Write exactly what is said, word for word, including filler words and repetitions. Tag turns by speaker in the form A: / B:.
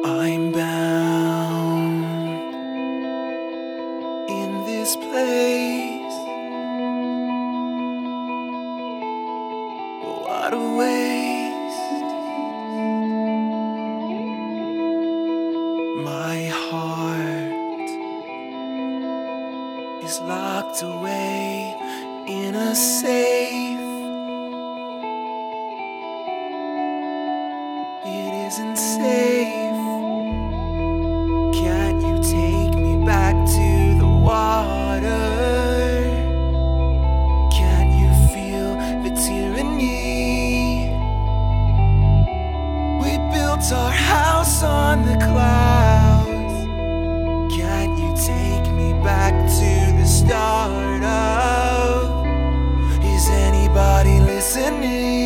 A: I'm bound in this place. What a waste. My heart is locked away in a safe. It isn't safe. Can't you take me back to the water? Can't you feel the tyranny? We built our house on the clouds. Can't you take me back to the start of? Is anybody listening?